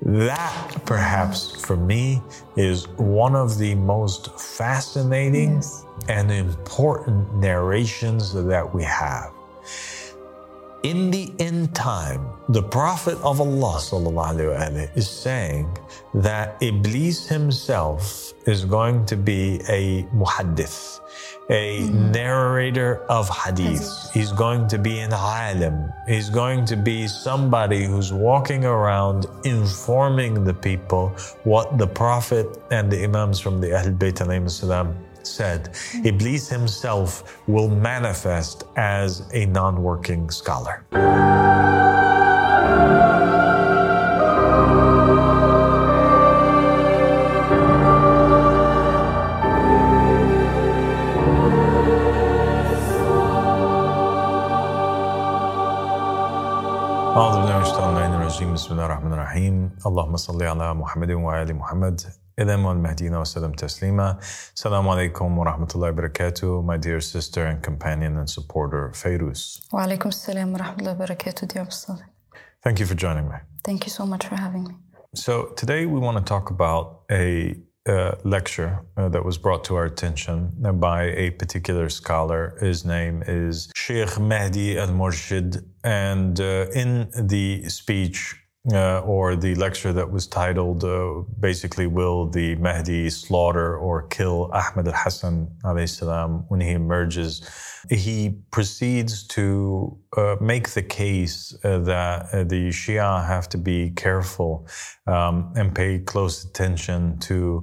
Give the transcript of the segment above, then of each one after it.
That, perhaps, for me, is one of the most fascinating and important narrations that we have. In the end time, the Prophet of Allah ﷺ is saying that Iblis himself is going to be a muhaddith, a narrator of hadith. He's going to be an alim. He's going to be somebody who's walking around informing the people what the Prophet and the Imams from the Ahlul Bayt alayhim salam said. Iblis himself will manifest as a non-working scholar. بسم الله الرحمن الرحيم اللهم صل على محمد وآل محمد إلهم والمهديين وسلم تسليما. Assalamu alaikum wa rahmatullahi wa barakatuh, my dear sister and companion and supporter, Fairuz. Wa alaikum assalam wa rahmatullahi wa barakatuh, dear Ustad. Thank you for joining me. Thank you so much for having me. So today we want to talk about a lecture that was brought to our attention by a particular scholar. His name is Sheikh Mahdi al-Murshid, and in the speech or the lecture that was titled basically, will the Mahdi slaughter or kill Ahmad al-Hassan alayhi salam when he emerges? He proceeds to make the case that the Shia have to be careful and pay close attention to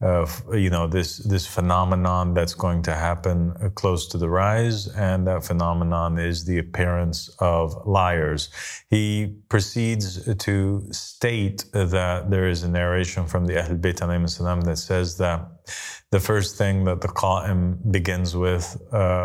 this phenomenon that's going to happen close to the rise, and that phenomenon is the appearance of liars. He proceeds to state that there is a narration from the Ahlul Bayt alayhim salam that says that the first thing that the Qa'im begins with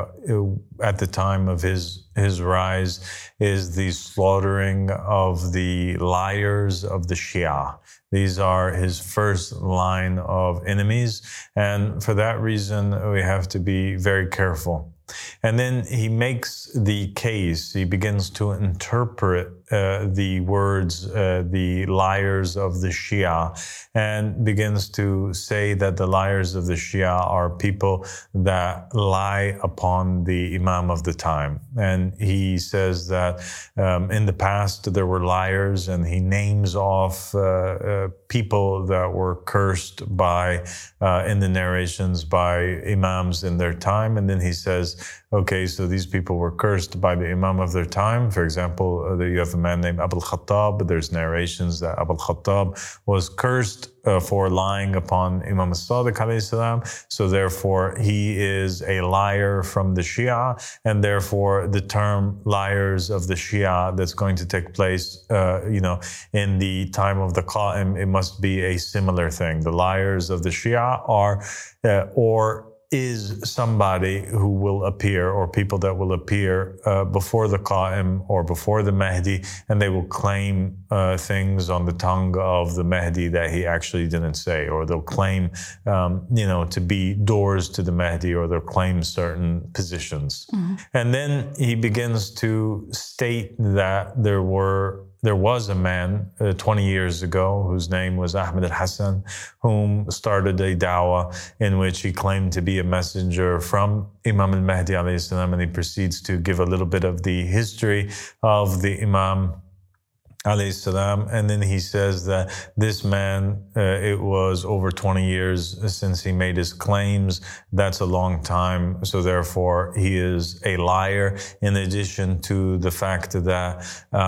at the time of his rise is the slaughtering of the liars of the Shia. These are his first line of enemies, and for that reason we have to be very careful. And then he makes the case, he begins to interpret the words, the liars of the Shia, and begins to say that the liars of the Shia are people that lie upon the Imam of the time. And he says that in the past there were liars, and he names off people that were cursed by, in the narrations, by Imams in their time. And then he says, okay, so these people were cursed by the Imam of their time. For example, you have a man named Abu al-Khattab. There's narrations that Abu al-Khattab was cursed for lying upon Imam al-Sadiq alayhi salam. So therefore, he is a liar from the Shia, and therefore the term liars of the Shia that's going to take place, in the time of the Qa'im, it must be a similar thing. The liars of the Shia are, or is somebody who will appear, or people that will appear before the Qa'im or before the Mahdi, and they will claim things on the tongue of the Mahdi that he actually didn't say, or they'll claim, to be doors to the Mahdi, or they'll claim certain positions. Mm-hmm. And then he begins to state that there was a man 20 years ago whose name was Ahmad al-Hassan, whom started a da'wah in which he claimed to be a messenger from Imam al-Mahdi alayhi salam, and he proceeds to give a little bit of the history of the Imam alayhi salam. And then he says that this man, it was over 20 years since he made his claims. That's a long time. So therefore, he is a liar, in addition to the fact that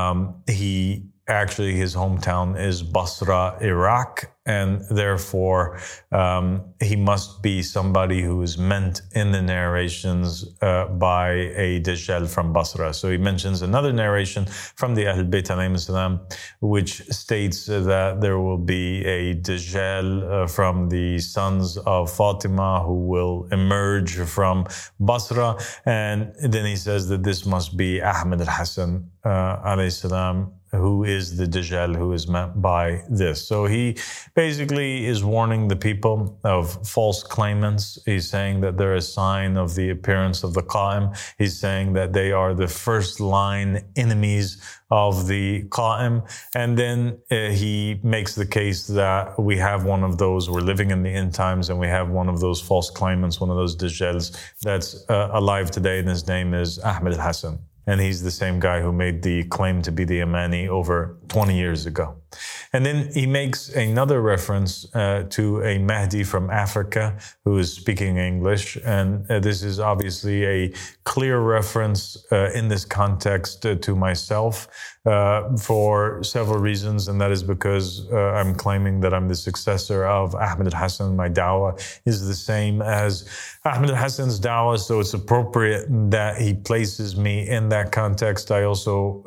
his hometown is Basra, Iraq, and therefore he must be somebody who is meant in the narrations by a Dajjal from Basra. So he mentions another narration from the Ahlul Bayt alayhim salam, which states that there will be a Dajjal from the sons of Fatima who will emerge from Basra. And then he says that this must be Ahmad al-Hassan alayhi salam, who is the Dajjal who is meant by this. So he basically is warning the people of false claimants. He's saying that they're a sign of the appearance of the Qa'im. He's saying that they are the first line enemies of the Qa'im. And then he makes the case that we have one of those, we're living in the end times, and we have one of those false claimants, one of those Dajjals that's alive today, and his name is Ahmed al-Hassan. And he's the same guy who made the claim to be the Yamani over 20 years ago. And then he makes another reference to a Mahdi from Africa who is speaking English. And this is obviously a clear reference in this context to myself for several reasons. And that is because I'm claiming that I'm the successor of Ahmed al-Hassan. My dawah is the same as Ahmed al-Hassan's dawah, so it's appropriate that he places me in that context. I also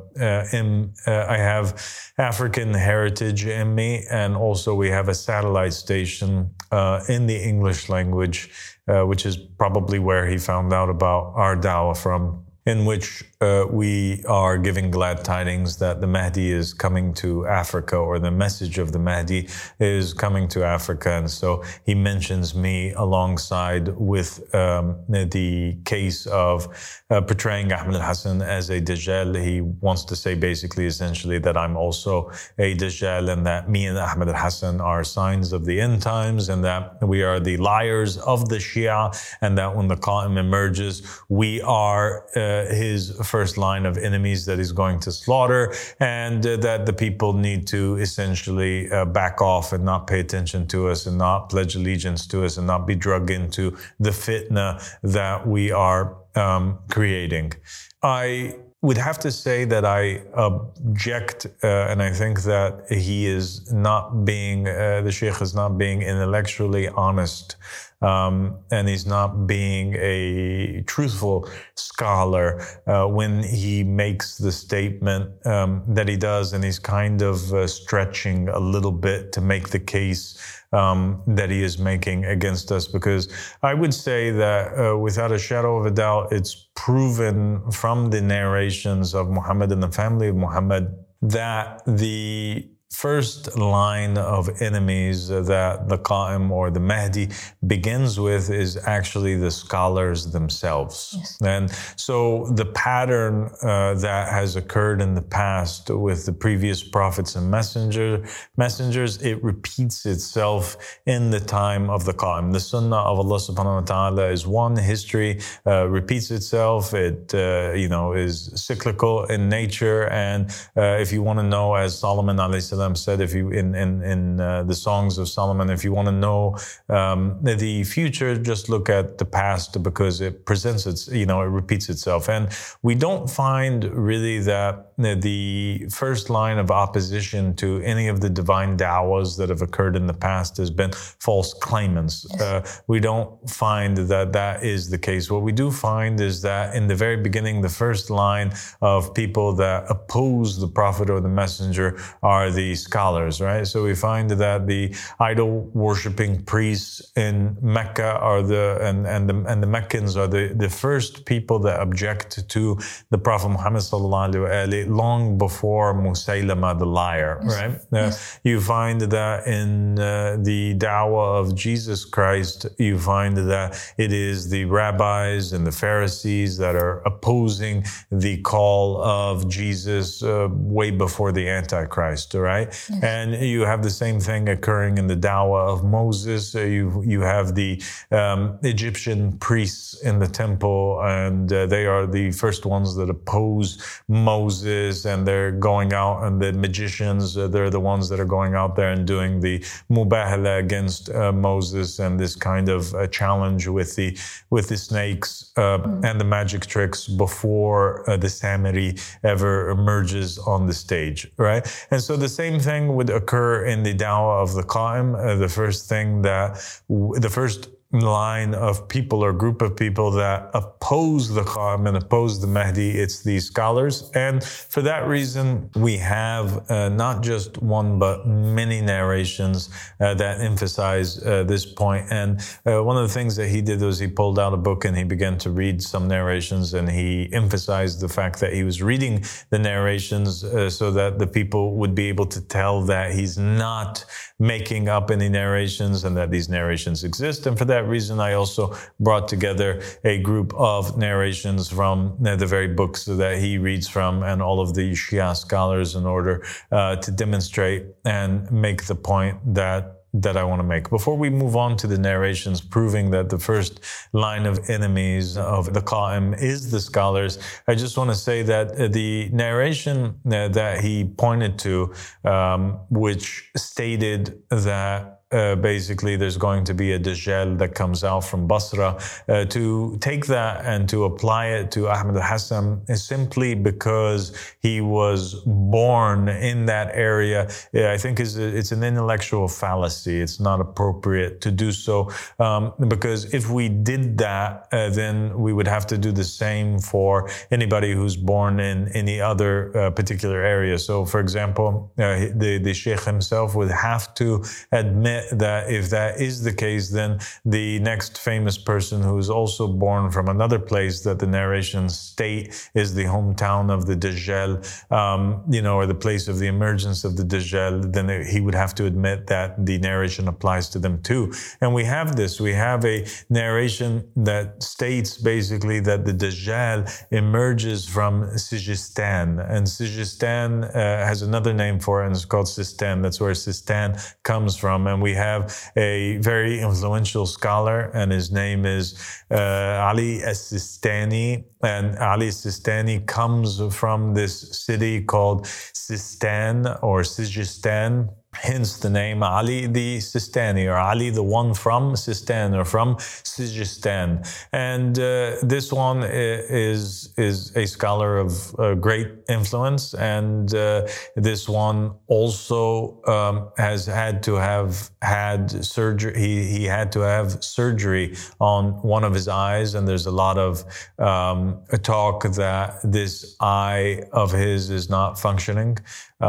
I have African heritage in me, and also we have a satellite station in the English language, which is probably where he found out about our dawah from, in which we are giving glad tidings that the Mahdi is coming to Africa, or the message of the Mahdi is coming to Africa. And so he mentions me alongside with the case of portraying Ahmed al-Hassan as a Dajjal. He wants to say basically, essentially, that I'm also a Dajjal, and that me and Ahmed al-Hassan are signs of the end times, and that we are the liars of the Shia, and that when the Qa'im emerges, we are his first line of enemies that he's going to slaughter, and that the people need to essentially back off and not pay attention to us, and not pledge allegiance to us, and not be drugged into the fitna that we are creating. I would have to say that I object, and I think that he is not being, the Sheikh is not being intellectually honest, and he's not being a truthful scholar when he makes the statement that he does, and he's kind of stretching a little bit to make the case that he is making against us, because I would say that without a shadow of a doubt, it's proven from the narrations of Muhammad and the family of Muhammad that the first line of enemies that the Qa'im or the Mahdi begins with is actually the scholars themselves. Yes. And so the pattern that has occurred in the past with the previous prophets and messengers, it repeats itself in the time of the Qa'im. The Sunnah of Allah subhanahu wa ta'ala is one. History repeats itself. It is cyclical in nature. And if you want to know, as Solomon alayhi salam said, if you in the songs of Solomon, if you want to know the future, just look at the past, because it presents it repeats itself. And we don't find really that the first line of opposition to any of the divine dawahs that have occurred in the past has been false claimants. Yes. We don't find that is the case. What we do find is that in the very beginning, the first line of people that oppose the prophet or the messenger are the scholars, right? So we find that the idol worshipping priests in Mecca are and the Meccans are the first people that object to the Prophet Muhammad sallallahu alaihi wasallam long before Musaylama the liar, right? Yes. You find that in the dawah of Jesus Christ, you find that it is the rabbis and the Pharisees that are opposing the call of Jesus way before the Antichrist, right? Yes. And you have the same thing occurring in the dawah of Moses. You have the Egyptian priests in the temple, and they are the first ones that oppose Moses, and they're going out, and the magicians, they're the ones that are going out there and doing the mubahala against Moses, and this kind of challenge with the snakes and the magic tricks before the Samiri ever emerges on the stage, right? And so the same thing would occur in the dawah of the Qa'im. The first line of people or group of people that oppose the Qa'im and oppose the Mahdi. It's these scholars. And for that reason, we have not just one, but many narrations that emphasize this point. And one of the things that he did was he pulled out a book and he began to read some narrations, and he emphasized the fact that he was reading the narrations so that the people would be able to tell that he's not making up any narrations and that these narrations exist. And for that reason, I also brought together a group of narrations from the very books that he reads from and all of the Shia scholars in order to demonstrate and make the point that I want to make. Before we move on to the narrations proving that the first line of enemies of the Qa'im is the scholars, I just want to say that the narration that he pointed to, which stated that basically there's going to be a Dajjal that comes out from Basra, to take that and to apply it to Ahmad al-Hassan is simply because he was born in that area. I think it's an intellectual fallacy. It's not appropriate to do so, because if we did that, then we would have to do the same for anybody who's born in any other particular area. So, for example, the Sheikh himself would have to admit that if that is the case, then the next famous person who is also born from another place that the narrations state is the hometown of the Dajjal, or the place of the emergence of the Dajjal, then he would have to admit that the narration applies to them too. And we have this. We have a narration that states basically that the Dajjal emerges from Sijistan. And Sijistan has another name for it, and it's called Sistan. That's where Sistan comes from. And we have a very influential scholar, and his name is Ali As-Sistani. And Ali Sistani comes from this city called Sistan or Sijistan. Hence the name Ali the Sistani, or Ali the one from Sistan or from Sijistan. And this one is a scholar of great influence, and this one also has had to have had surgery. He had to have surgery on one of his eyes, and there's a lot of talk that this eye of his is not functioning.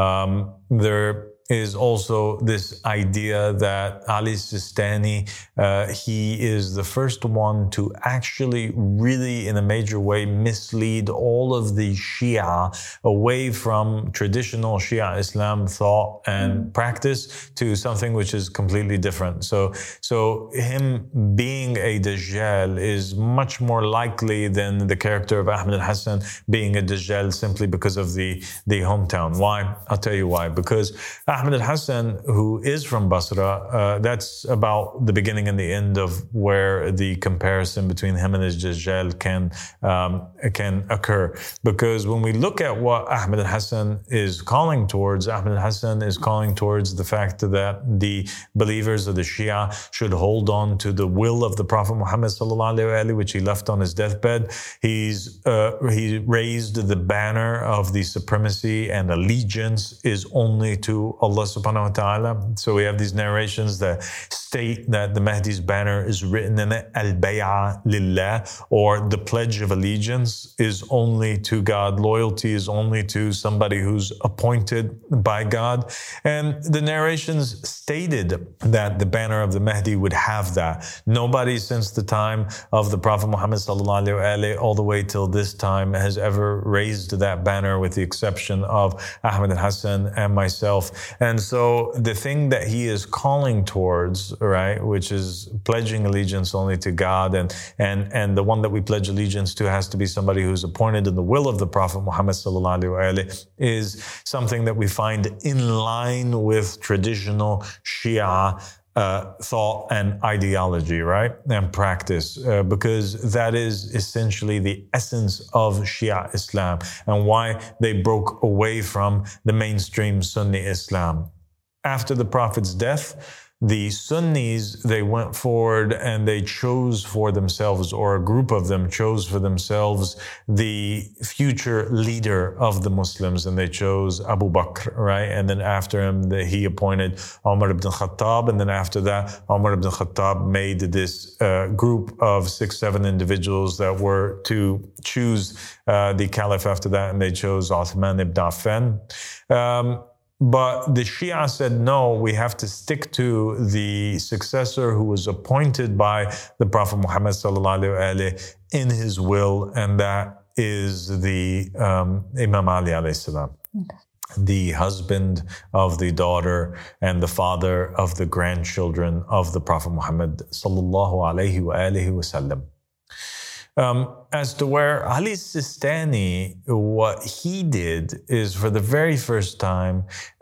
There is also this idea that Ali Sistani, he is the first one to actually really in a major way mislead all of the Shia away from traditional Shia Islam thought and practice to something which is completely different. So him being a Dajjal is much more likely than the character of Ahmad al-Hassan being a Dajjal simply because of the hometown. Why? I'll tell you why. Because Ahmad al-Hassan, who is from Basra, that's about the beginning and the end of where the comparison between him and his Dajjal can occur. Because when we look at what Ahmad al-Hassan is calling towards, Ahmad al-Hassan is calling towards the fact that the believers of the Shia should hold on to the will of the Prophet Muhammad sallallahu alaihi wasallam, which he left on his deathbed. He raised the banner of the supremacy and allegiance is only to Allah subhanahu wa ta'ala. So we have these narrations that state that the Mahdi's banner is written in it, al-bay'a lillah, or the pledge of allegiance is only to God. Loyalty is only to somebody who's appointed by God. And the narrations stated that the banner of the Mahdi would have that. Nobody since the time of the Prophet Muhammad sallallahu alaihi wasallam all the way till this time has ever raised that banner, with the exception of Ahmad al-Hassan and myself. And so the thing that he is calling towards, right, which is pledging allegiance only to God, and the one that we pledge allegiance to has to be somebody who's appointed in the will of the Prophet Muhammad sallallahu alaihi wasallam, is something that we find in line with traditional Shia thought and ideology, right? And practice, because that is essentially the essence of Shia Islam and why they broke away from the mainstream Sunni Islam. After the Prophet's death, The Sunnis, they went forward and they chose for themselves, or a group of them chose for themselves, the future leader of the Muslims, and they chose Abu Bakr, right? And then after him, he appointed Umar ibn Khattab, and then after that, Umar ibn Khattab made this group of 6-7 individuals that were to choose the caliph after that, and they chose Uthman ibn Affan. But the Shia said, no, we have to stick to the successor who was appointed by the Prophet Muhammad sallallahu alaihi in his will, and that is the Imam Ali alayhi salam, the husband of the daughter and the father of the grandchildren of the Prophet Muhammad sallallahu alaihi wasallam. As to where Ali Sistani, what he did is, for the very first time,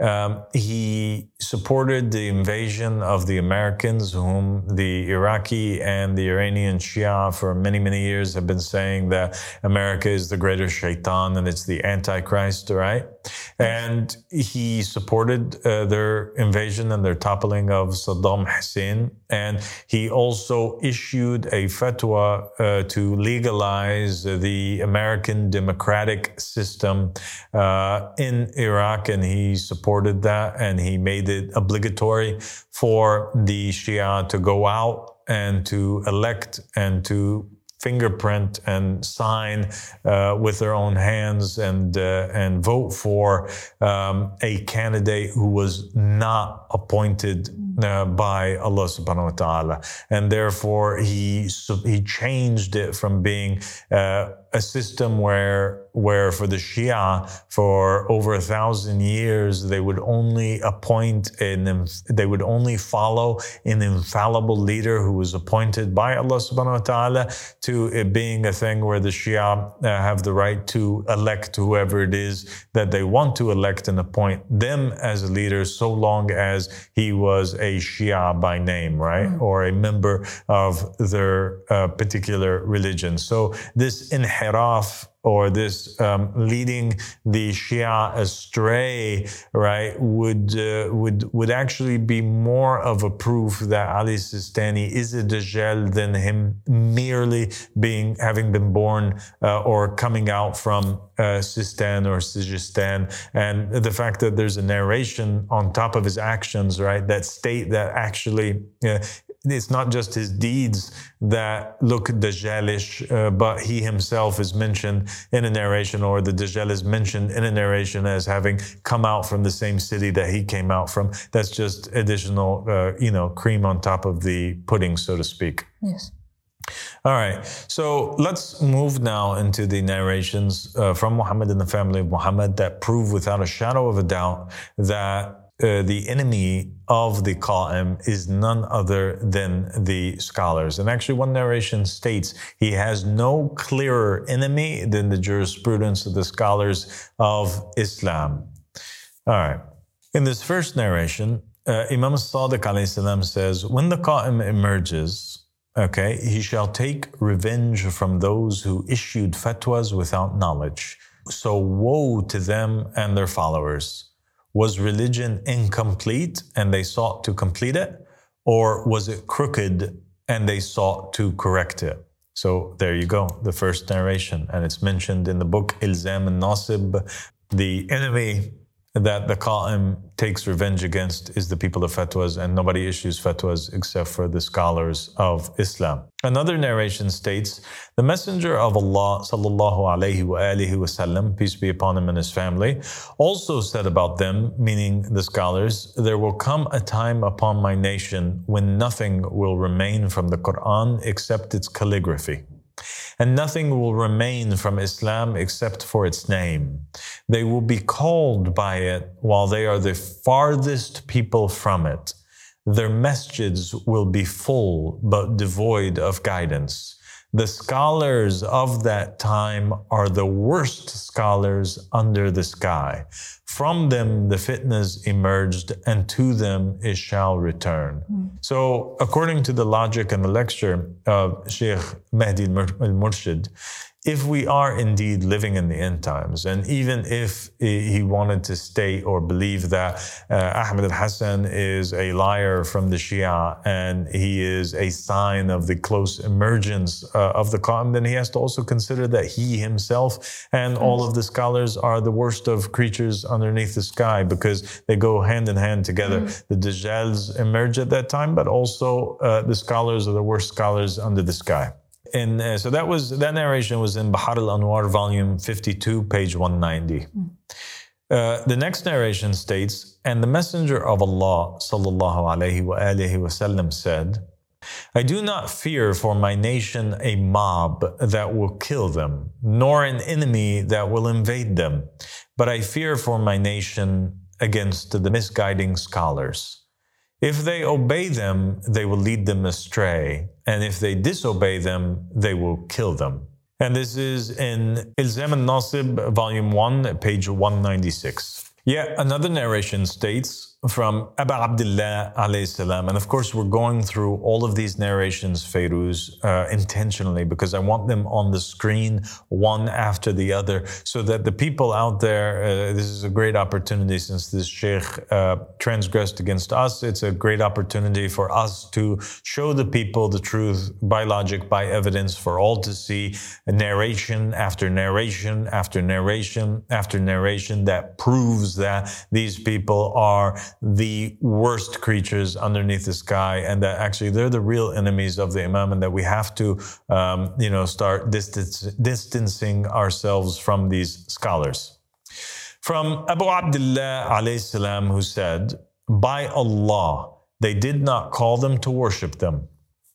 he supported the invasion of the Americans, whom the Iraqi and the Iranian Shia for many, many years have been saying that America is the greater shaitan and it's the Antichrist, right? And he supported their invasion and their toppling of Saddam Hussein. And he also issued a fatwa to legalize the American democratic system in Iraq, and he supported that, and he made it obligatory for the Shia to go out and to elect and to fingerprint and sign with their own hands and vote for a candidate who was not appointed by Allah subhanahu wa ta'ala. And therefore he changed it from being a system where for the Shia, for over 1,000 years, they would only they would only follow an infallible leader who was appointed by Allah subhanahu wa ta'ala, to it being a thing where the Shia have the right to elect whoever it is that they want to elect and appoint them as a leader, so long as he was a Shia by name, right? Or a member of their particular religion. So this inhiraf, or this leading the Shia astray, right, would actually be more of a proof that Ali Sistani is a Dajjal than him merely having been born or coming out from Sistan or Sijistan. And the fact that there's a narration on top of his actions, right, that state that actually it's not just his deeds that look Dajjalish, but he himself is mentioned in a narration, or the Dajjal is mentioned in a narration as having come out from the same city that he came out from. That's just additional, cream on top of the pudding, so to speak. Yes. All right. So let's move now into the narrations from Muhammad and the family of Muhammad that prove without a shadow of a doubt that the enemy of the Qa'im is none other than the scholars. And actually, one narration states he has no clearer enemy than the jurisprudence of the scholars of Islam. All right. In this first narration, Imam as-Sadiq alayhi salam says, when the Qa'im emerges, okay, he shall take revenge from those who issued fatwas without knowledge. So woe to them and their followers. Was religion incomplete and they sought to complete it? Or was it crooked and they sought to correct it? So there you go, the first narration. And it's mentioned in the book Ilzam al-Nasib. The enemy that the Qa'im takes revenge against is the people of fatwas, and nobody issues fatwas except for the scholars of Islam. Another narration states, the Messenger of Allah sallallahu alaihi wa alihi wasallam, peace be upon him and his family, also said about them, meaning the scholars, there will come a time upon my nation when nothing will remain from the Quran except its calligraphy. And nothing will remain from Islam except for its name. They will be called by it while they are the farthest people from it. Their masjids will be full but devoid of guidance. The scholars of that time are the worst scholars under the sky. From them the fitnas emerged, and to them it shall return. So according to the logic and the lecture of Sheikh Mahdi al-Murshid, if we are indeed living in the end times, and even if he wanted to state or believe that Ahmed al-Hassan is a liar from the Shia and he is a sign of the close emergence of the Qa'im, then he has to also consider that he himself and all of the scholars are the worst of creatures underneath the sky, because they go hand in hand together. The Dajjals emerge at that time, but also the scholars are the worst scholars under the sky. And so that narration was in Bahar al-Anwar, volume 52, page 190. The next narration states, and the Messenger of Allah sallallahu alaihi wasallam said, I do not fear for my nation a mob that will kill them, nor an enemy that will invade them, but I fear for my nation against the misguiding scholars. If they obey them, they will lead them astray. And if they disobey them, they will kill them. And this is in Ilzam al-Nasib, volume 1, page 196. Yet another narration states from Abu Abdullah alayhi salam, and of course we're going through all of these narrations, Feiruz, intentionally, because I want them on the screen one after the other, so that the people out there, this is a great opportunity since this sheikh transgressed against us. It's a great opportunity for us to show the people the truth by logic, by evidence, for all to see narration after narration after narration after narration that proves that these people are the worst creatures underneath the sky, and that actually they're the real enemies of the Imam, and that we have to, start distancing ourselves from these scholars. From Abu Abdullah alayhi salam, who said, by Allah, they did not call them to worship them,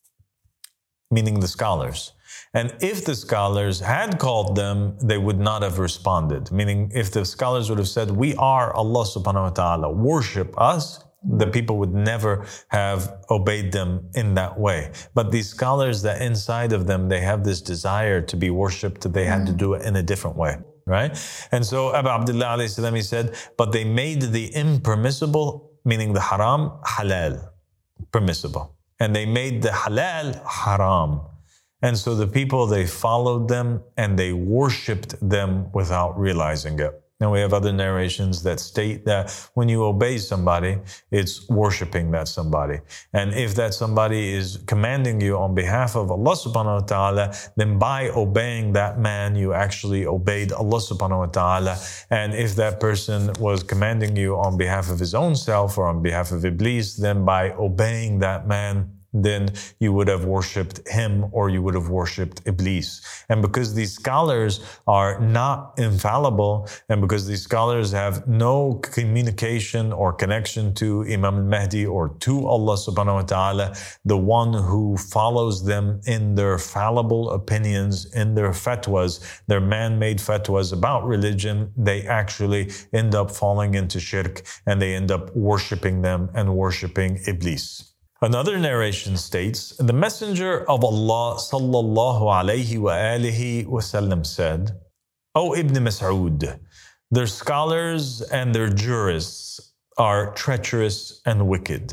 meaning the scholars. And if the scholars had called them, they would not have responded. Meaning, if the scholars would have said, we are Allah subhanahu wa ta'ala, worship us, the people would never have obeyed them in that way. But these scholars, that inside of them, they have this desire to be worshipped, they had to do it in a different way, right? And so Abu Abdullah alayhi salam, he said, but they made the impermissible, meaning the haram, halal, permissible. And they made the halal, haram. And so the people, they followed them and they worshipped them without realizing it. Now we have other narrations that state that when you obey somebody, it's worshiping that somebody. And if that somebody is commanding you on behalf of Allah subhanahu wa ta'ala, then by obeying that man, you actually obeyed Allah subhanahu wa ta'ala. And if that person was commanding you on behalf of his own self or on behalf of Iblis, then by obeying that man, then you would have worshipped him or you would have worshipped Iblis. And because these scholars are not infallible, and because these scholars have no communication or connection to Imam al-Mahdi or to Allah subhanahu wa ta'ala, the one who follows them in their fallible opinions, in their fatwas, their man-made fatwas about religion, they actually end up falling into shirk and they end up worshipping them and worshipping Iblis. Another narration states, the Messenger of Allah sallallahu alayhi wa alihi wasallam said, O Ibn Mas'ud, their scholars and their jurists are treacherous and wicked.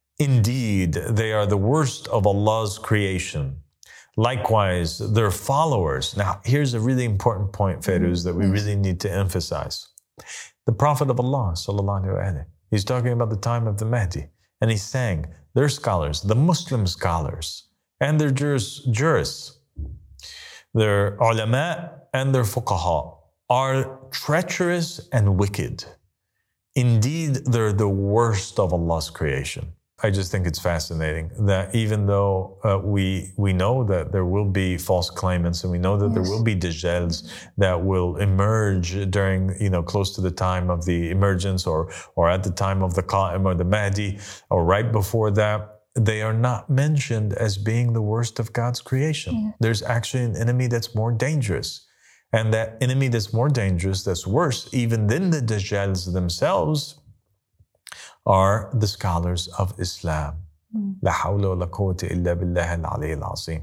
Indeed, they are the worst of Allah's creation. Likewise, their followers. Now, here's a really important point, Feiruz, that we really need to emphasize. The Prophet of Allah sallallahu alayhi wa alihi, he's talking about the time of the Mahdi, and he's saying, their scholars, the Muslim scholars, and their jurists, their ulama and their fuqaha are treacherous and wicked. Indeed, they're the worst of Allah's creation. I just think it's fascinating that even though we know that there will be false claimants and we know that there will be Dajjals that will emerge during, close to the time of the emergence or at the time of the Qa'im or the Mahdi or right before that, they are not mentioned as being the worst of God's creation. Yeah. There's actually an enemy that's more dangerous. And that enemy that's more dangerous, that's worse even than the Dajjals themselves, are the scholars of Islam. La hawla wa la quwwata illa billahi al-aliyyil azim.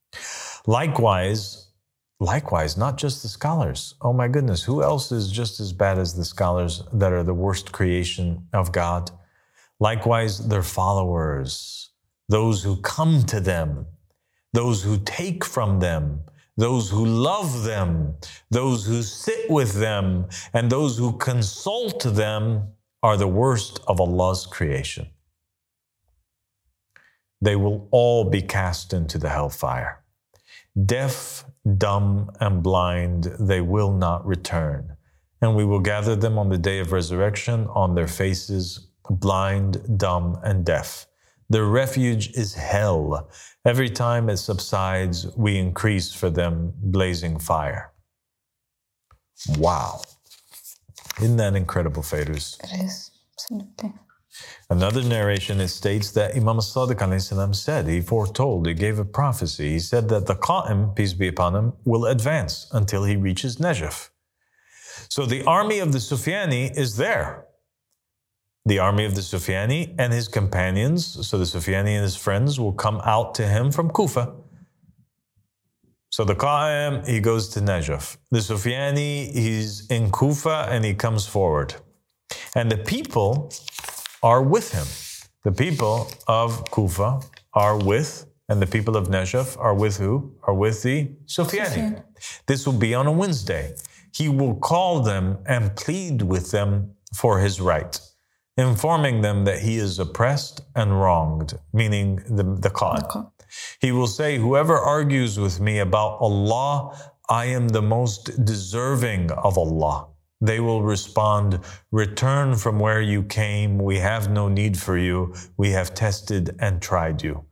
Likewise, not just the scholars. Oh my goodness, who else is just as bad as the scholars that are the worst creation of God? Likewise, their followers, those who come to them, those who take from them, those who love them, those who sit with them, and those who consult them are the worst of Allah's creation. They will all be cast into the hellfire. Deaf, dumb, and blind, they will not return. And we will gather them on the day of resurrection on their faces, blind, dumb, and deaf. Their refuge is hell. Every time it subsides, we increase for them blazing fire. Wow. Isn't that incredible, Fairuz? It is, absolutely. Another narration, it states that Imam as-Sadiq alayhi salam said, he foretold, he gave a prophecy. He said that the Qa'im, peace be upon him, will advance until he reaches Najaf. So the army of the Sufyani is there. The army of the Sufyani and his companions, so the Sufyani and his friends will come out to him from Kufa. So the Qa'im, he goes to Najaf. The Sufyani, he's in Kufa and he comes forward. And the people are with him. The people of Kufa are with, and the people of Najaf are with who? Are with the Sufyani. This will be on a Wednesday. He will call them and plead with them for his right, informing them that he is oppressed and wronged, meaning the Qa'im. He will say, whoever argues with me about Allah, I am the most deserving of Allah. They will respond, return from where you came. We have no need for you. We have tested and tried you.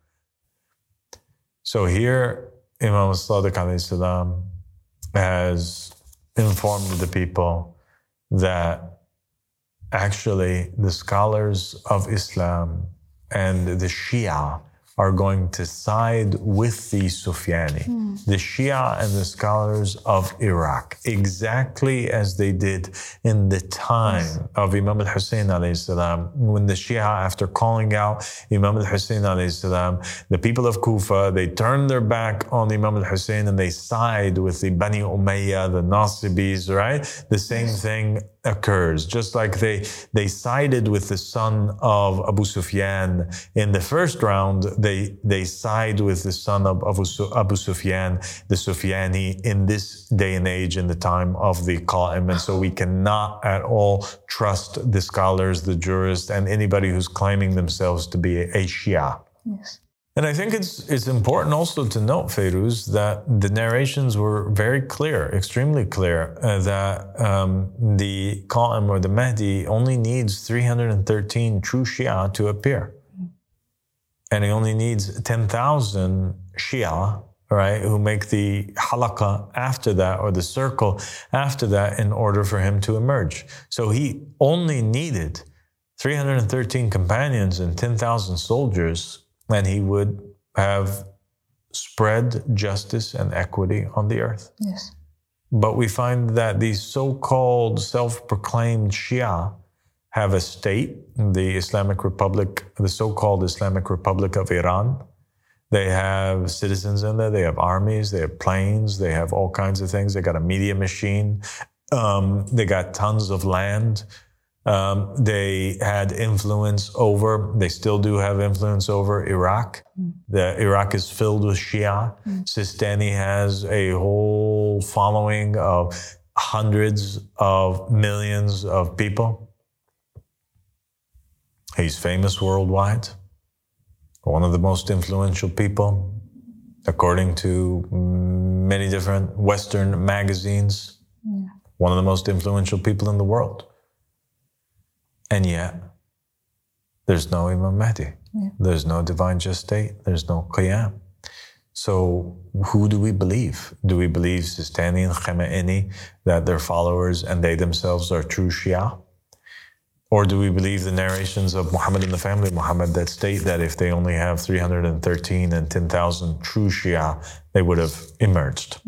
So here, Imam as-Sadiq alayhi salam has informed the people that actually the scholars of Islam and the Shia are going to side with the Sufyani, the Shia and the scholars of Iraq, exactly as they did in the time of Imam al-Hussein alayhi salam. When the Shia, after calling out Imam al-Hussein alayhi salam, the people of Kufa, they turned their back on Imam al-Hussein and they side with the Bani Umayyah, the Nasibis, right? The same thing occurs. Just like they sided with the son of Abu Sufyan in the first round, they side with the son of Abu Sufyan, the Sufyani, in this day and age, in the time of the Qa'im. And so we cannot at all trust the scholars, the jurists, and anybody who's claiming themselves to be a Shia. Yes. And I think it's important also to note, Fairuz, that the narrations were very clear, extremely clear, that the Qa'im or the Mahdi only needs 313 true Shia to appear. And he only needs 10,000 Shia, right, who make the halaqah after that, or the circle after that, in order for him to emerge. So he only needed 313 companions and 10,000 soldiers, and he would have spread justice and equity on the earth. Yes. But we find that these so-called self-proclaimed Shia have a state, the Islamic Republic, the so-called Islamic Republic of Iran. They have citizens in there, they have armies, they have planes, they have all kinds of things. They got a media machine, they got tons of land. They had influence over, they still do have influence over Iraq. Iraq is filled with Shia. Sistani has a whole following of hundreds of millions of people. He's famous worldwide. One of the most influential people, according to many different Western magazines. One of the most influential people in the world. And yet, there's no Imam Mahdi. There's no divine just state. There's no Qiyam. So who do we believe? Do we believe Sistani and Khamenei, that they're followers and they themselves are true Shia? Or do we believe the narrations of Muhammad and the family of Muhammad that state that if they only have 313 and 10,000 true Shia, they would have emerged?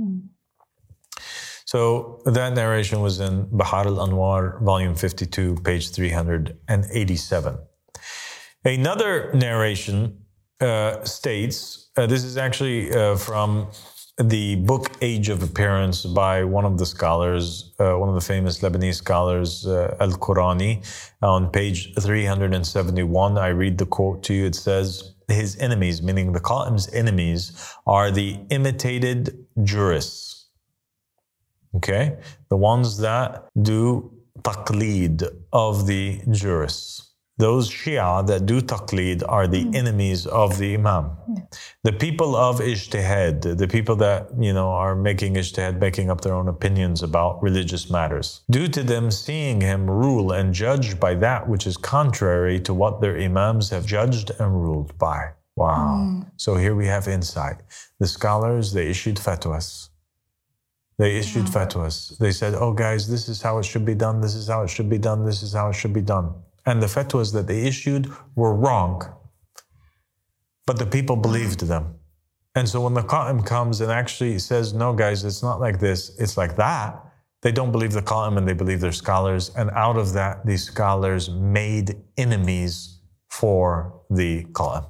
So that narration was in Bahar al-Anwar, volume 52, page 387. Another narration states, this is actually from the book Age of Appearance by one of the scholars, one of the famous Lebanese scholars, Al-Qurani, on page 371. I read the quote to you. It says, his enemies, meaning the Qa'im's enemies, are the imitated jurists. Okay? The ones that do taqleed of the jurists. Those Shia that do taqleed are the enemies of the Imam. The people of ijtihad, the people that, are making ijtihad, making up their own opinions about religious matters. Due to them seeing him rule and judge by that which is contrary to what their Imams have judged and ruled by. Wow. So here we have insight. The scholars, they issued fatwas. They said, oh guys, this is how it should be done. This is how it should be done. This is how it should be done. And the fatwas that they issued were wrong. But the people believed them. And so when the Qa'im comes and actually says, no guys, it's not like this, it's like that, they don't believe the Qa'im and they believe their scholars. And out of that, these scholars made enemies for the Qa'im.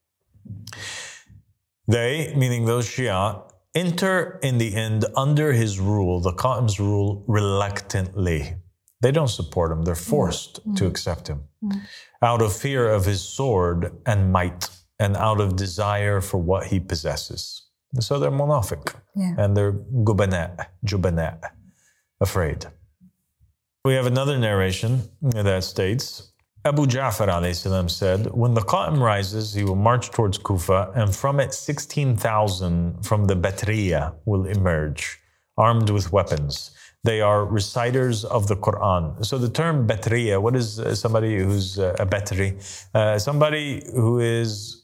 They, meaning those Shia, enter in the end under his rule, the Qa'im's rule, reluctantly. They don't support him. They're forced to accept him out of fear of his sword and might and out of desire for what he possesses. So they're munafiq and they're jubana, afraid. We have another narration that states, Abu Ja'far ﷺ said, when the Qa'im rises, he will march towards Kufa, and from it 16,000 from the Batriya will emerge, armed with weapons. They are reciters of the Quran. So the term Batriya, what is somebody who's a Batri? Somebody who is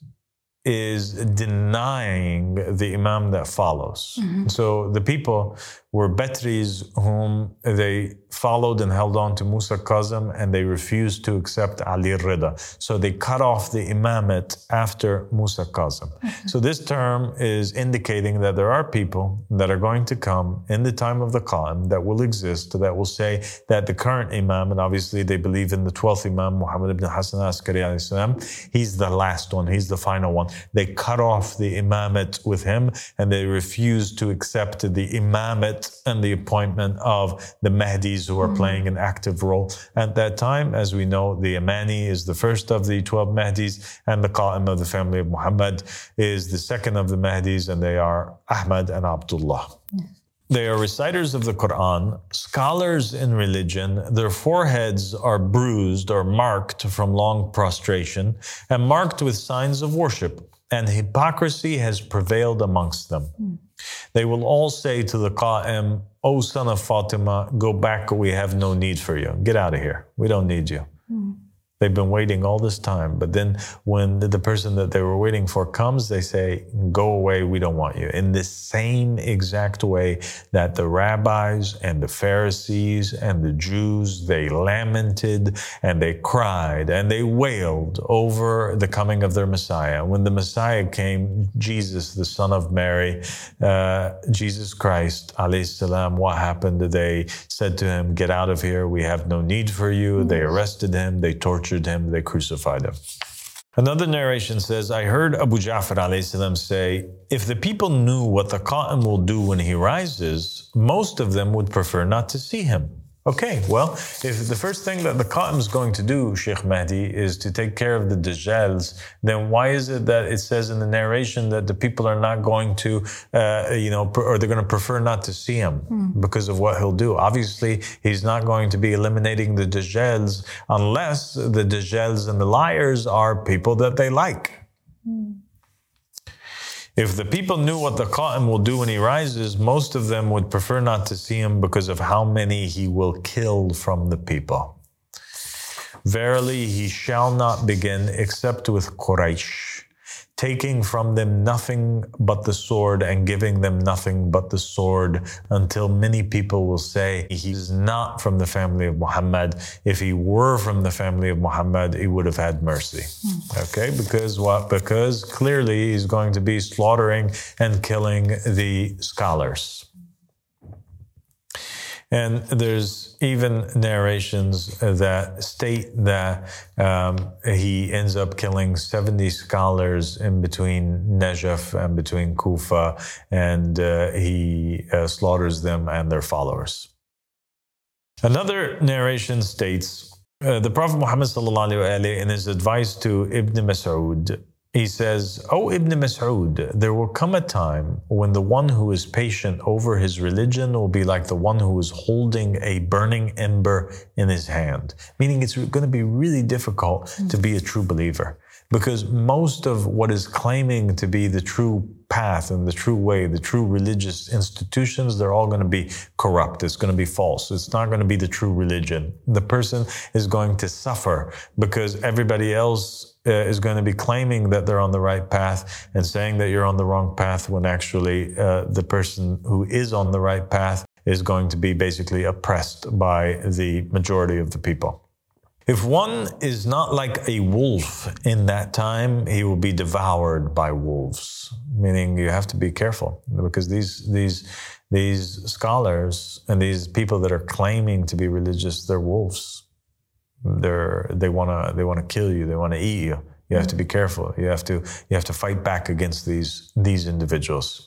denying the Imam that follows. So the people were Batris whom they followed and held on to Musa Kazim, and they refused to accept Ali Rida. So they cut off the imamate after Musa Kazim. So this term is indicating that there are people that are going to come in the time of the Qa'im that will exist, that will say that the current Imam, and obviously they believe in the 12th Imam, Muhammad ibn Hassan al-Askari alayhi salam, he's the last one, he's the final one. They cut off the imamate with him, and they refuse to accept the imamate and the appointment of the Mahdis who are playing an active role. At that time, as we know, the Amani is the first of the 12 Mahdis, and the Qa'im of the family of Muhammad is the second of the Mahdis, and they are Ahmad and Abdullah. They are reciters of the Quran, scholars in religion. Their foreheads are bruised or marked from long prostration and marked with signs of worship, and hypocrisy has prevailed amongst them. They will all say to the Qa'im, O son of Fatima, go back, we have no need for you. Get out of here. We don't need you. They've been waiting all this time. But then when the person that they were waiting for comes, they say, go away, we don't want you. In the same exact way that the rabbis and the Pharisees and the Jews, they lamented and they cried and they wailed over the coming of their Messiah. When the Messiah came, Jesus, the son of Mary, Jesus Christ, alayhi salam, what happened? They said to him, get out of here, we have no need for you. They arrested him, they tortured him, they crucified him. Another narration says, I heard Abu Ja'far ﷺ say, if the people knew what the Qa'im will do when he rises, most of them would prefer not to see him. Okay, well, if the first thing that the Qa'im is going to do, Sheikh Mahdi, is to take care of the Dajjals, then why is it that it says in the narration that the people are not going to, or they're going to prefer not to see him because of what he'll do? Obviously, he's not going to be eliminating the Dajjals unless the Dajjals and the liars are people that they like. If the people knew what the Qa'im will do when he rises, most of them would prefer not to see him because of how many he will kill from the people. Verily, he shall not begin except with Quraysh, taking from them nothing but the sword and giving them nothing but the sword, until many people will say, he's not from the family of Muhammad. If he were from the family of Muhammad, he would have had mercy. Okay, because what? Because clearly he's going to be slaughtering and killing the scholars. And there's even narrations that state that he ends up killing 70 scholars in between Najaf and between Kufa, and he slaughters them and their followers. Another narration states, the Prophet Muhammad ﷺ, in his advice to Ibn Mas'ud, He says, "O Ibn Mas'ud, there will come a time when the one who is patient over his religion will be like the one who is holding a burning ember in his hand." Meaning it's going to be really difficult to be a true believer, because most of what is claiming to be the true path and the true way, the true religious institutions, they're all going to be corrupt. It's going to be false. It's not going to be the true religion. The person is going to suffer because everybody else is going to be claiming that they're on the right path and saying that you're on the wrong path, when actually the person who is on the right path is going to be basically oppressed by the majority of the people. If one is not like a wolf in that time, he will be devoured by wolves. Meaning you have to be careful, because these scholars and these people that are claiming to be religious, they're wolves. They want to kill you. They want to eat you. You have to be careful. You have to fight back against these individuals.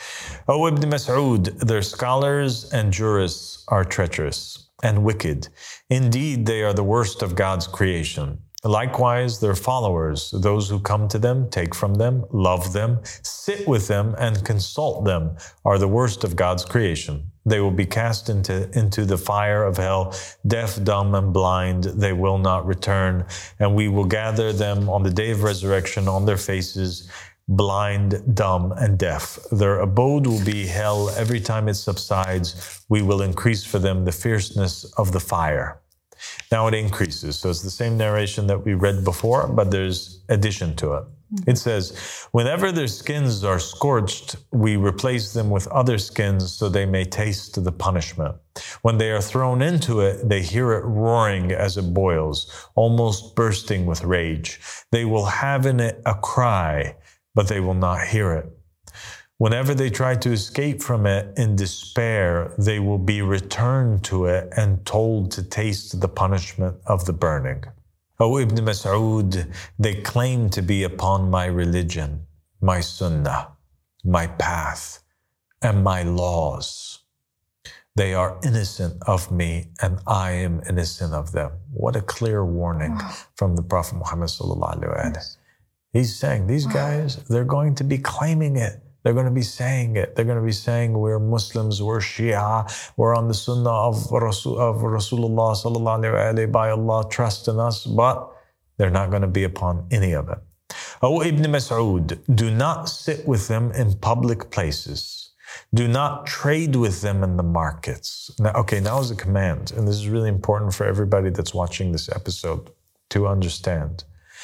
O Ibn Mas'ud, their scholars and jurists are treacherous and wicked. Indeed, they are the worst of God's creation. Likewise, their followers, those who come to them, take from them, love them, sit with them, and consult them, are the worst of God's creation. They will be cast into the fire of hell, deaf, dumb, and blind. They will not return, and we will gather them on the day of resurrection on their faces, blind, dumb, and deaf. Their abode will be hell. Every time it subsides, we will increase for them the fierceness of the fire. Now it increases. So it's the same narration that we read before, but there's addition to it. It says, whenever their skins are scorched, we replace them with other skins so they may taste the punishment. When they are thrown into it, they hear it roaring as it boils, almost bursting with rage. They will have in it a cry, but they will not hear it. Whenever they try to escape from it in despair, they will be returned to it and told to taste the punishment of the burning. O Ibn Mas'ud, they claim to be upon my religion, my sunnah, my path, and my laws. They are innocent of me, and I am innocent of them. What a clear warning from the Prophet Muhammad sallallahu alaihi wasallam. He's saying these guys, they're going to be claiming it. They're going to be saying it. They're going to be saying we're Muslims, we're Shia, we're on the Sunnah of Rasulullah sallallahu alaihi wasallam. By Allah, trust in us. But they're not going to be upon any of it. O Ibn Mas'ud, do not sit with them in public places. Do not trade with them in the markets. Now is a command, and this is really important for everybody that's watching this episode to understand.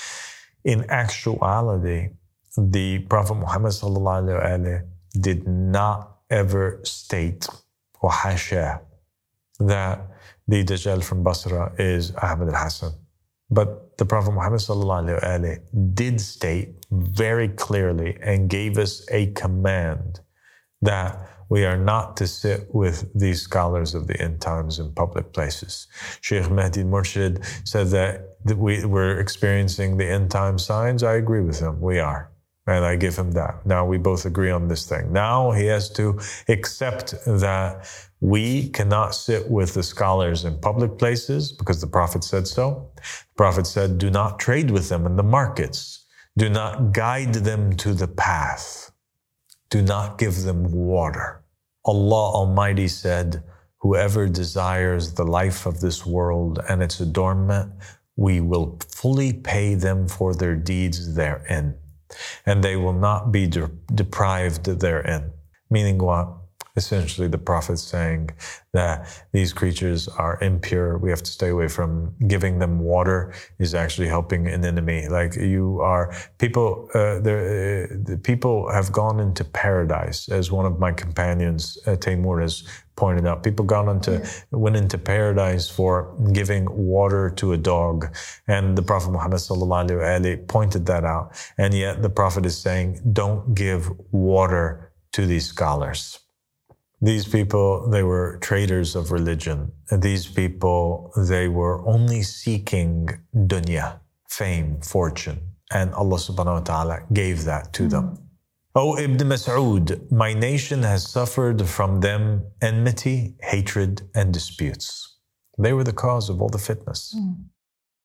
In actuality, the Prophet Muhammad ﷺ did not ever state, or hasha, that the Dajjal from Basra is Ahmad al-Hassan. But the Prophet Muhammad ﷺ did state very clearly and gave us a command that we are not to sit with these scholars of the end times in public places. Sheikh Mahdi al-Murshid said that we're experiencing the end time signs. I agree with him. We are. And I give him that. Now we both agree on this thing. Now he has to accept that we cannot sit with the scholars in public places because the Prophet said so. The Prophet said, do not trade with them in the markets. Do not guide them to the path. Do not give them water. Allah Almighty said, whoever desires the life of this world and its adornment, we will fully pay them for their deeds therein, and they will not be deprived therein. Meaning what? Essentially, the Prophet's saying that these creatures are impure. We have to stay away from giving them water is actually helping an enemy. Like people have gone into paradise, as one of my companions, Taimur, has pointed out. People went into paradise for giving water to a dog. And the Prophet Muhammad ﷺ pointed that out. And yet the Prophet is saying, don't give water to these scholars. These people, they were traders of religion. And these people, they were only seeking dunya, fame, fortune. And Allah subhanahu wa ta'ala gave that to them. O Ibn Mas'ud, my nation has suffered from them enmity, hatred, and disputes. They were the cause of all the fitness.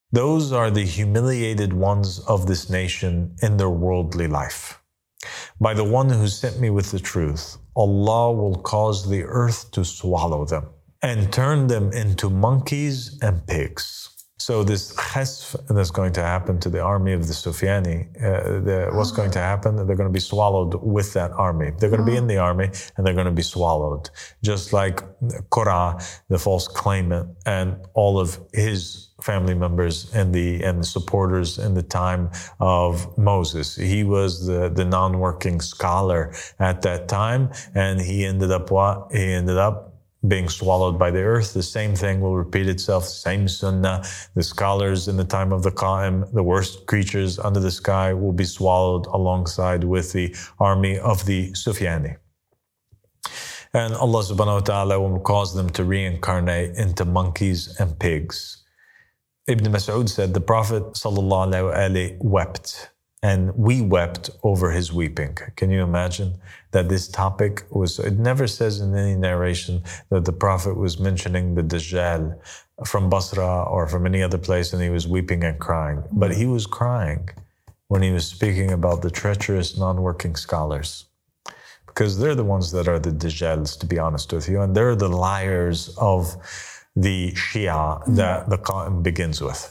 Those are the humiliated ones of this nation in their worldly life. By the one who sent me with the truth, Allah will cause the earth to swallow them and turn them into monkeys and pigs. So this khasf that's going to happen to the army of the Sufyani, what's going to happen? They're going to be swallowed with that army. They're going to be in the army and they're going to be swallowed. Just like Qur'a, the false claimant, and all of his family members and the supporters in the time of Moses. He was the non-working scholar at that time, and he ended up what? He ended up being swallowed by the earth. The same thing will repeat itself, same sunnah. The scholars in the time of the Qa'im, the worst creatures under the sky, will be swallowed alongside with the army of the Sufyani. And Allah subhanahu wa ta'ala will cause them to reincarnate into monkeys and pigs. Ibn Mas'ud said the Prophet sallallahu alaihi wasallam wept, and we wept over his weeping. Can you imagine that this topic was, it never says in any narration that the Prophet was mentioning the Dajjal from Basra or from any other place and he was weeping and crying. But he was crying when he was speaking about the treacherous non-working scholars, because they're the ones that are the Dajjals, to be honest with you, and they're the liars of the Shia that the Qa'im begins with.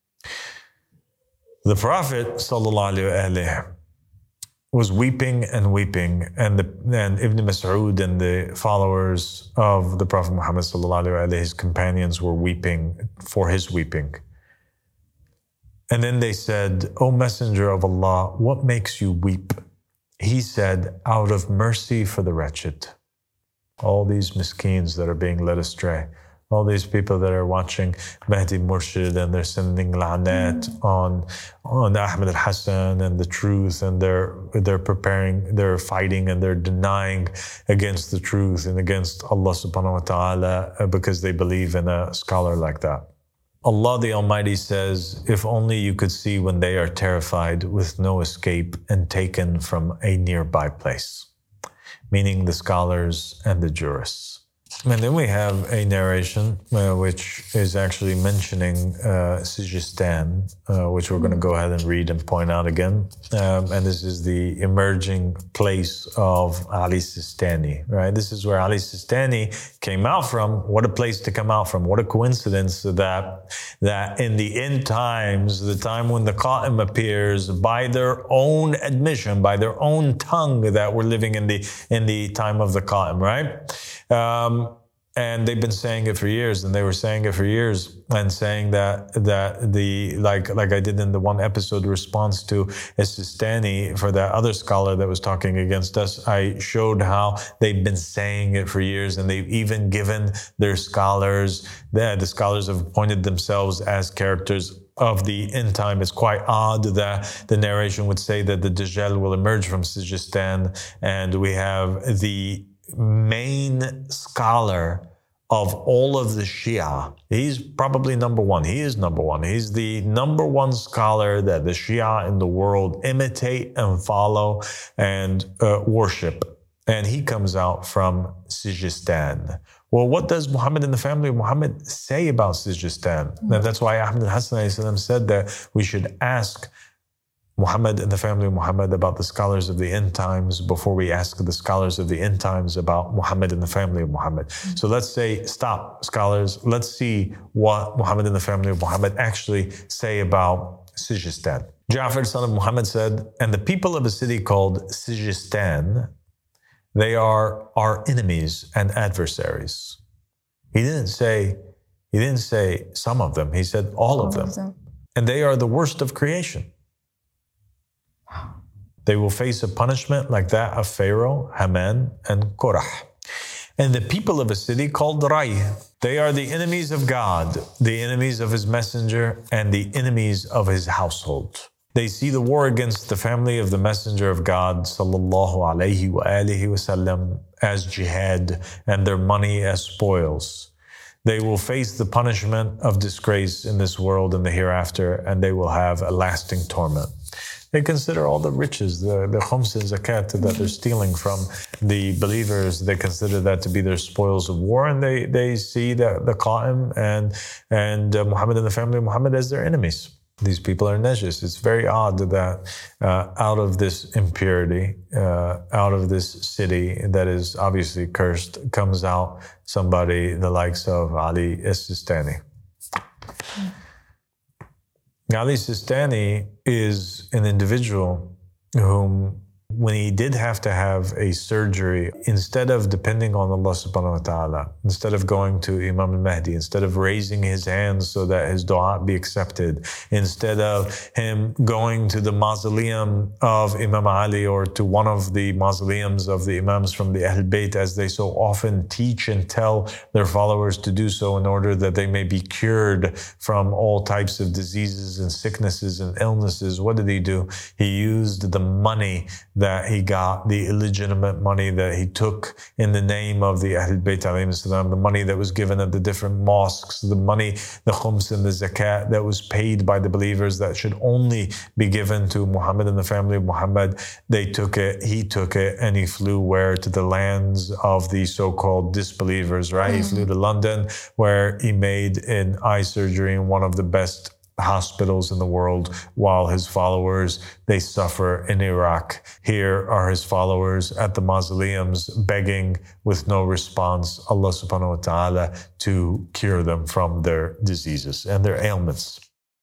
The Prophet ﷺ was weeping and weeping, and Ibn Mas'ud and the followers of the Prophet Muhammad ﷺ, his companions, were weeping for his weeping. And then they said, "O Messenger of Allah, what makes you weep?" He said, "Out of mercy for the wretched." All these miskeens that are being led astray. All these people that are watching Mahdi Murshid and they're sending la'nat on Ahmed al-Hassan and the truth, and they're fighting and they're denying against the truth and against Allah subhanahu wa ta'ala because they believe in a scholar like that. Allah the Almighty says, if only you could see when they are terrified with no escape and taken from a nearby place, meaning the scholars and the jurists. And then we have a narration which is actually mentioning Sijistan, which we're going to go ahead and read and point out again. And this is the emerging place of Ali Sistani, right? This is where Ali Sistani came out from. What a place to come out from. What a coincidence that in the end times, the time when the Qa'im appears, by their own admission, by their own tongue, that we're living in the time of the Qa'im, right? And they've been saying it for years, and they were saying it for years, and saying that the like I did in the one episode response to Sistani for that other scholar that was talking against us. I showed how they've been saying it for years, and they've even given their scholars, the scholars have appointed themselves as characters of the end time. It's quite odd that the narration would say that the Dajjal will emerge from Sijistan, and we have the main scholar of all of the Shia. He's probably number one. He is number one. He's the number one scholar that the Shia in the world imitate and follow and worship. And he comes out from Sijistan. Well, what does Muhammad and the family of Muhammad say about Sijistan? And that's why Ahmed al-Hassan said that we should ask Muhammad and the family of Muhammad about the scholars of the end times before we ask the scholars of the end times about Muhammad and the family of Muhammad. So let's say, stop, scholars. Let's see what Muhammad and the family of Muhammad actually say about Sijistan. Ja'far, son of Muhammad, said, and the people of a city called Sijistan, they are our enemies and adversaries. He didn't say some of them. He said all of them. And they are the worst of creation. They will face a punishment like that of Pharaoh, Haman, and Korah. And the people of a city called Rai, they are the enemies of God, the enemies of His messenger, and the enemies of His household. They see the war against the family of the messenger of God, sallallahu alaihi wa alihi wasallam, as jihad, and their money as spoils. They will face the punishment of disgrace in this world and the hereafter, and they will have a lasting torment. They consider all the riches, the khums and zakat that they're stealing from the believers. They consider that to be their spoils of war, and they see the Qa'im and Muhammad and the family of Muhammad as their enemies. These people are najis. It's very odd that out of this impurity, out of this city that is obviously cursed, comes out somebody the likes of Ali Sistani. Ali Sistani is an individual whom, when he did have to have a surgery, instead of depending on Allah subhanahu wa ta'ala, instead of going to Imam al-Mahdi, instead of raising his hands so that his dua be accepted, instead of him going to the mausoleum of Imam Ali or to one of the mausoleums of the Imams from the Ahl Bayt, as they so often teach and tell their followers to do so in order that they may be cured from all types of diseases and sicknesses and illnesses, what did he do? He used the money that he got, the illegitimate money that he took in the name of the Ahl Bayt alayhim salam, the money that was given at the different mosques, the money, the khums and the zakat that was paid by the believers that should only be given to Muhammad and the family of Muhammad. They took it, he took it, and he flew where? To the lands of the so-called disbelievers, right? He flew to London, where he made an eye surgery in one of the best hospitals in the world, while his followers, they suffer in Iraq. Here are his followers at the mausoleums begging with no response Allah subhanahu wa ta'ala to cure them from their diseases and their ailments.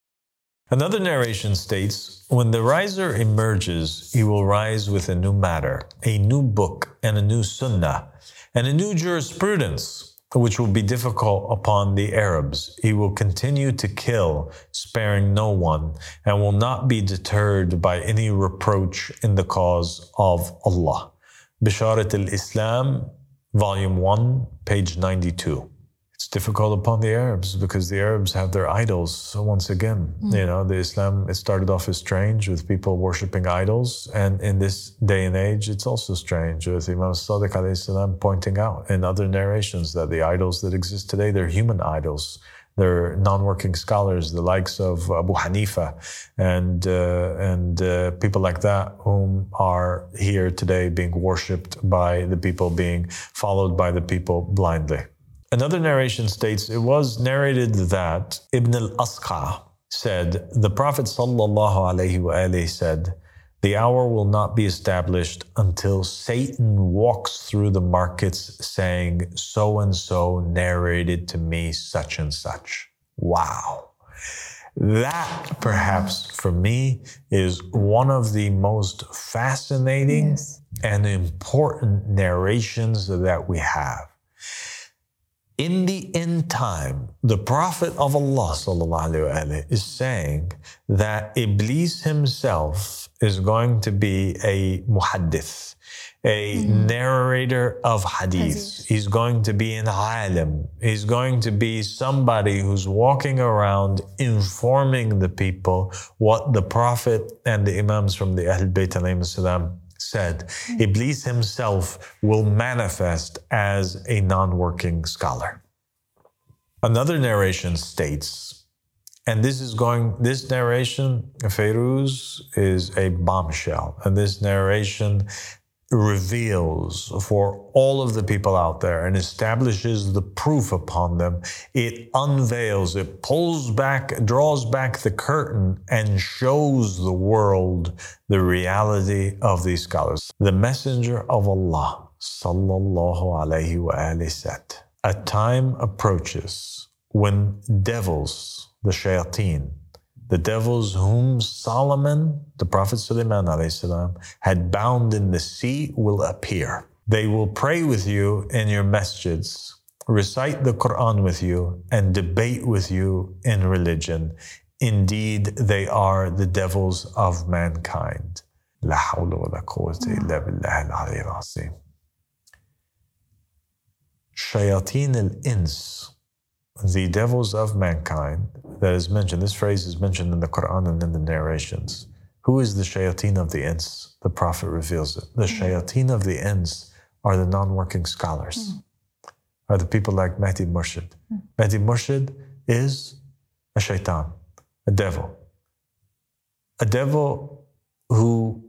Another narration states, when the riser emerges, he will rise with a new matter, a new book and a new sunnah, and a new jurisprudence, which will be difficult upon the Arabs. He will continue to kill, sparing no one, and will not be deterred by any reproach in the cause of Allah. Bisharat al-Islam, Volume 1, page 92. It's difficult upon the Arabs because the Arabs have their idols. So once again, the Islam, it started off as strange with people worshipping idols. And in this day and age, it's also strange with Imam Sadiq alayhi salam pointing out in other narrations that the idols that exist today, they're human idols. They're non-working scholars, the likes of Abu Hanifa and people like that, whom are here today being worshipped by the people, being followed by the people blindly. Another narration states, it was narrated that Ibn al-Asqa said, the Prophet ﷺ said, the hour will not be established until Satan walks through the markets saying, so-and-so narrated to me such and such. Wow. That, perhaps, for me, is one of the most fascinating and important narrations that we have. In the end time, the Prophet of Allah is saying that Iblis himself is going to be a muhaddith, a narrator of hadith. He's going to be an alim. He's going to be somebody who's walking around informing the people what the Prophet and the Imams from the Ahl Bayt alayhim salam said. Iblis himself will manifest as a non-working scholar. Another narration states, and this narration, Feiruz, is a bombshell, and this narration reveals for all of the people out there and establishes the proof upon them. It unveils, it pulls back, draws back the curtain and shows the world the reality of these scholars. The Messenger of Allah, sallallahu alayhi wa alihi, said, a time approaches when devils, the shayateen, the devils whom Solomon, the Prophet Sulaiman alayhi salam, had bound in the sea will appear. They will pray with you in your masjids, recite the Quran with you, and debate with you in religion. Indeed, they are the devils of mankind. La hawla wa la quwwata illa billahi al-aliyyil azim. Shayateen al-ins, the devils of mankind, that is mentioned. This phrase is mentioned in the Quran and in the narrations. Who is the shayateen of the ins? The Prophet reveals it. The shayateen of the ins are the non-working scholars, are the people like Mahdi Murshid. Mahdi Murshid is a shaitan, a devil. A devil who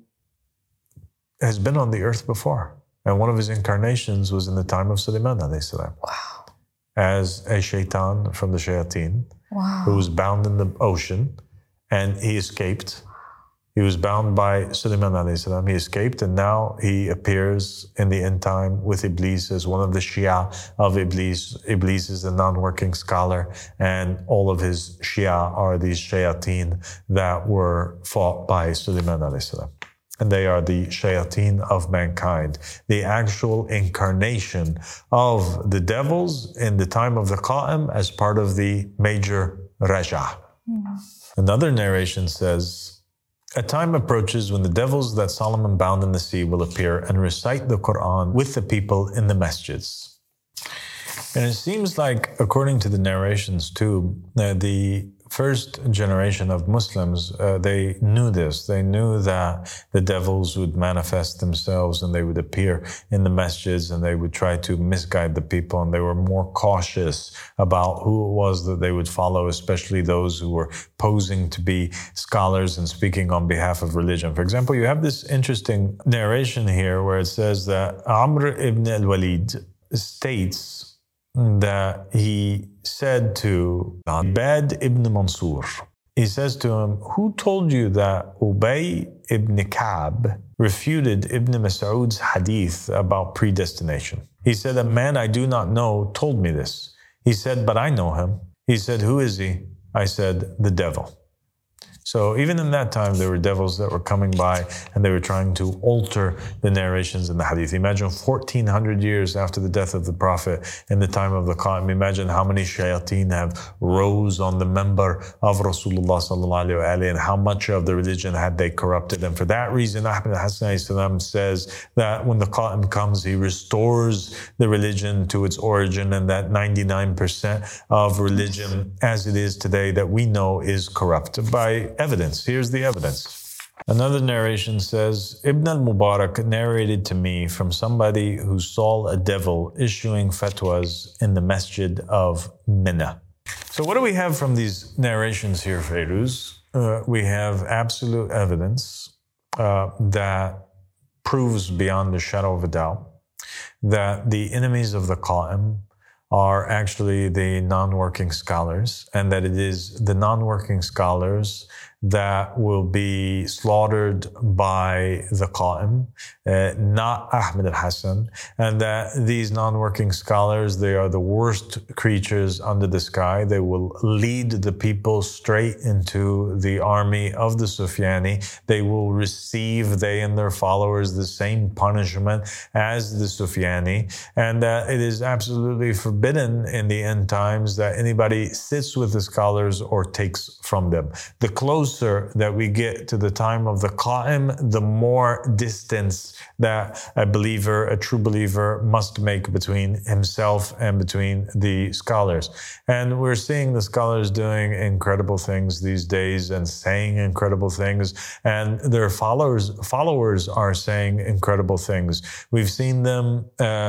has been on the earth before. And one of his incarnations was in the time of Sulaiman alayhi salam. Wow. As a shaitan from the shayateen, Wow. who was bound in the ocean, and he escaped. He was bound by Sulaiman alayhi salam. He escaped, and now he appears in the end time with Iblis as one of the Shia of Iblis. Iblis is a non-working scholar, and all of his Shia are these shayateen that were fought by Sulaiman alayhi salam. And they are the shayateen of mankind, the actual incarnation of the devils in the time of the Qa'im as part of the major Raja. Another narration says, a time approaches when the devils that Solomon bound in the sea will appear and recite the Quran with the people in the masjids. And it seems like, according to the narrations too, the first generation of Muslims, they knew this. They knew that the devils would manifest themselves and they would appear in the masjids and they would try to misguide the people. And they were more cautious about who it was that they would follow, especially those who were posing to be scholars and speaking on behalf of religion. For example, you have this interesting narration here where it says that Amr ibn al-Walid states that he said to Ibad ibn Mansur, he says to him, who told you that Ubay ibn Ka'b refuted Ibn Mas'ud's hadith about predestination? He said, a man I do not know told me this. He said, but I know him. He said, who is he? I said, the devil. So even in that time, there were devils that were coming by and they were trying to alter the narrations in the hadith. Imagine 1400 years after the death of the Prophet in the time of the Qa'im. Imagine how many shayateen have rose on the member of Rasulullah sallallahu alaihi wasallam and how much of the religion had they corrupted. And for that reason, Ahmad al-Hasan says that when the Qa'im comes, he restores the religion to its origin, and that 99% of religion as it is today that we know is corrupt by evidence. Here's the evidence. Another narration says, Ibn al-Mubarak narrated to me from somebody who saw a devil issuing fatwas in the masjid of Mina. So what do we have from these narrations here, Fairuz? We have absolute evidence that proves beyond the shadow of a doubt that the enemies of the Qa'im are actually the non-working scholars, and that it is the non-working scholars that will be slaughtered by the Qa'im, not Ahmad al-Hasan, and that these non-working scholars, they are the worst creatures under the sky. They will lead the people straight into the army of the Sufyani. They will receive, they and their followers, the same punishment as the Sufyani, and that it is absolutely forbidden in the end times that anybody sits with the scholars or takes from them. The closer that we get to the time of the Qa'im, the more distance that a believer, a true believer, must make between himself and between the scholars. And we're seeing the scholars doing incredible things these days and saying incredible things, and their followers are saying incredible things. We've seen them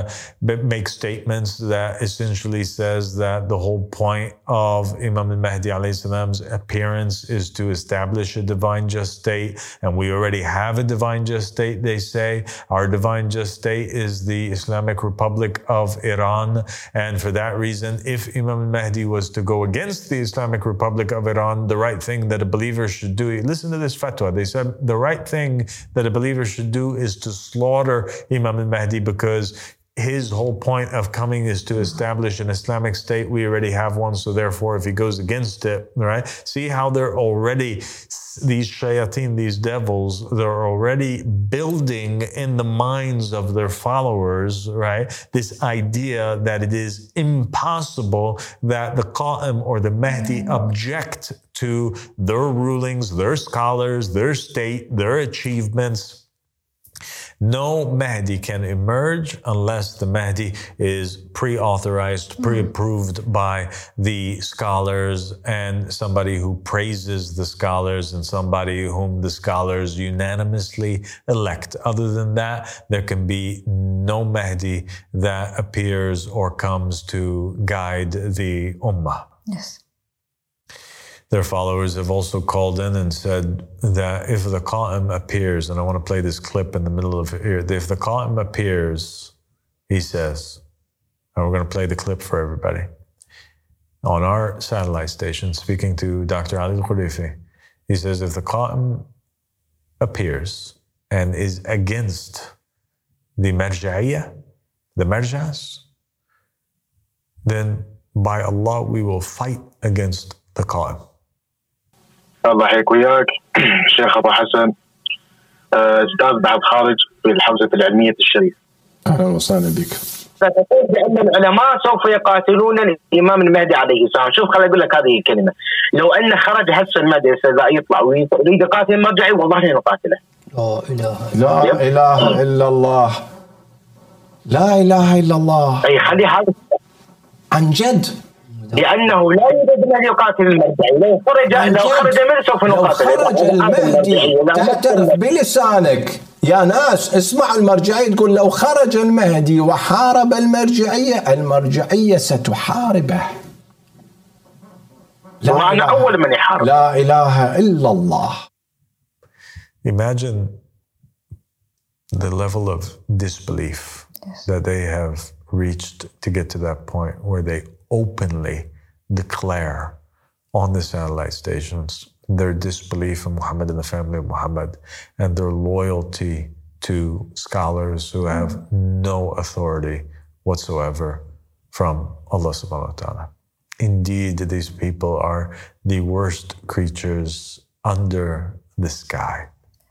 make statements that essentially says that the whole point of Imam al-Mahdi alayhi salam's appearance is to establish a divine just state, and we already have a divine just state, they say. Our divine just state is the Islamic Republic of Iran, and for that reason, if Imam al-Mahdi was to go against the Islamic Republic of Iran, the right thing that a believer should do, listen to this fatwa, they said the right thing that a believer should do is to slaughter Imam al-Mahdi, because his whole point of coming is to establish an Islamic state. We already have one, so therefore if he goes against it, right? See how they're already, these shayateen, these devils, they're already building in the minds of their followers, right? This idea that it is impossible that the Qa'im or the Mahdi object to their rulings, their scholars, their state, their achievements. No Mahdi can emerge unless the Mahdi is pre-authorized, pre-approved by the scholars, and somebody who praises the scholars and somebody whom the scholars unanimously elect. Other than that, there can be no Mahdi that appears or comes to guide the Ummah. Yes. their followers have also called in and said that if the Qa'im appears, and I want to play this clip in the middle of here, if the Qa'im appears, he says, and we're going to play the clip for everybody, on our satellite station, speaking to Dr. Ali Al-Khalifi, he says, if the Qa'im appears and is against the Marja'iyah, the Marjas, then by Allah, we will fight against the Qa'im. الله يحييك وياك شيخ أبو حسن أستاذ بعد خارج في الحوزة العلمية الشريف. أهلا وسهلا بك. فتقول بأن العلماء سوف يقاتلون الإمام المهدي عليه السلام. شوف خليني أقول لك هذه الكلمة، لو أن خرج هسه المهدي إذا يطلع ويريد يقاتل المرجعي والله نقاتله. لا إله إلا الله. لا إله إلا الله. أي خلي هذا عن جد. لأنه لا يوجد من يقاتل المهدي. لو خرج منه سوف نقاتله. لو خرج المهدي تعترف بلسانك يا ناس، اسمعوا المرجعية تقول لو خرج المهدي وحارب المرجعية ستحاربه. وأنا أول من يحارب. لا إله إلا الله. Imagine the level of disbelief that they have reached to get to that point where they openly declare on the satellite stations their disbelief in Muhammad and the family of Muhammad and their loyalty to scholars who have no authority whatsoever from Allah subhanahu wa ta'ala. Indeed, these people are the worst creatures under the sky.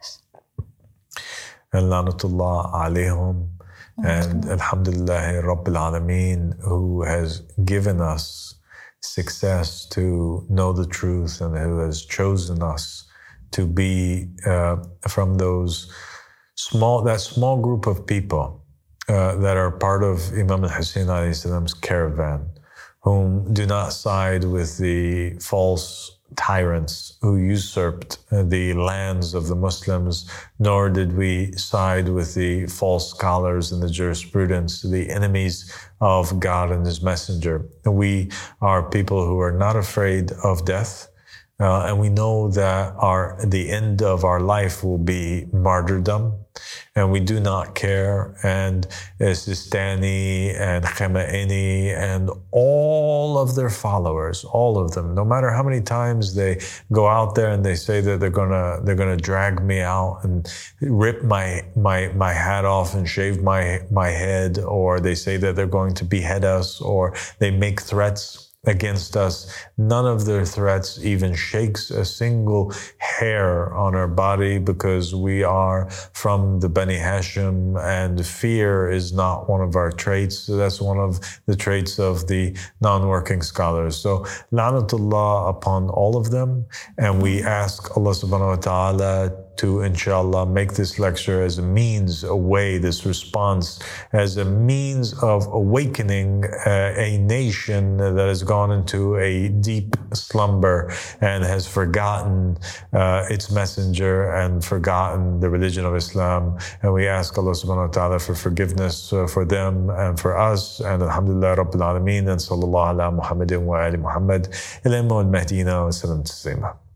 And lanatullah alayhum, and alhamdulillah Rabbil Alameen, who has given us success to know the truth and who has chosen us to be from that small group of people that are part of Imam al-Hussein alayhi salam's caravan, whom do not side with the false tyrants who usurped the lands of the Muslims, nor did we side with the false scholars in the jurisprudence, the enemies of God and His Messenger. We are people who are not afraid of death, and we know that the end of our life will be martyrdom, and we do not care. And Sistani and Khamenei and all of their followers, all of them, no matter how many times they go out there and they say that they're gonna drag me out and rip my hat off and shave my head, or they say that they're going to behead us, or they make threats against us, none of their threats even shakes a single hair on our body, because we are from the Bani Hashim and fear is not one of our traits. So that's one of the traits of the non-working scholars. So la'natullah upon all of them, and we ask Allah subhanahu wa ta'ala to, inshallah, make this lecture as a means, a way, this response, as a means of awakening a nation that has gone into a deep slumber and has forgotten its messenger and forgotten the religion of Islam. And we ask Allah subhanahu wa ta'ala for forgiveness for them and for us. And alhamdulillah Rabbil Alameen, and sallallahu ala Muhammadin wa ali Muhammad, ilayhi wa al-Mahdina wa sallam taslima.